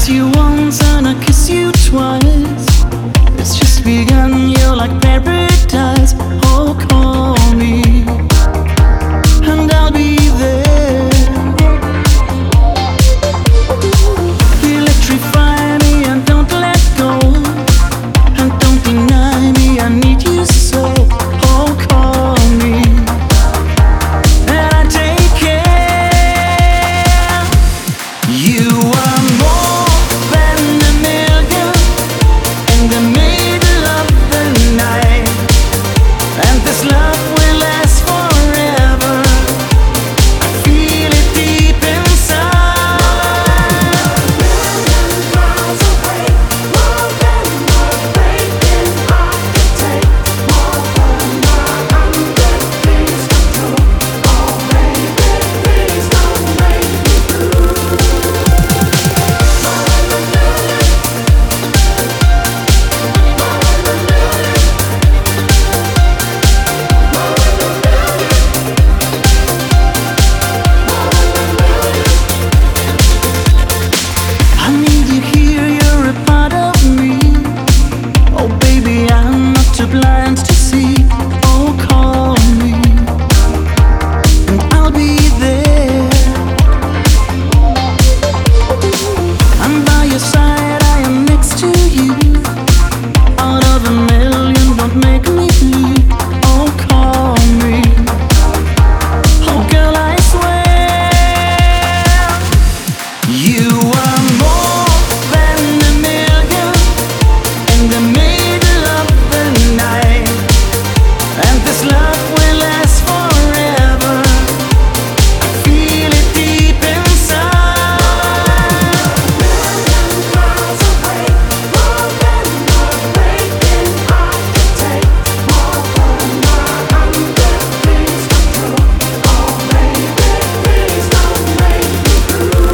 you once and I kiss you twice. It's just begun, you're like paradise. Oh, call me and I'll be there. Electrify me and don't let go, and don't deny me, I need you so. Oh, call me and I take care. You are more than a million in the middle of the night, and this love will last forever. I feel it deep inside. Miles away, more than breaking heart can take, more than 100 things to do. Oh baby, please don't make me blue. I need you here, you're a part of me. Oh baby, I'm not too blind to see. Oh, call me and I'll be there. I'm by your side, I am next to you. Out of a million, don't make me leave. Oh, call me. Oh girl, I swear you are more than a million in the middle of the night, and this love will last forever. I feel it deep inside. Miles away, more than breaking heart can take, more than 100 things to do. Oh baby, please don't make me blue.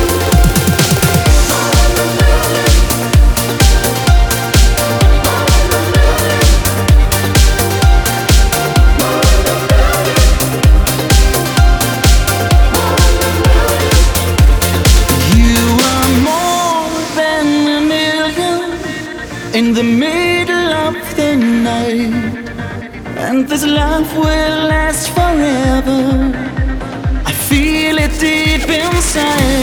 You are more than a million in the middle of the night, and this love will last forever. I feel it deep inside.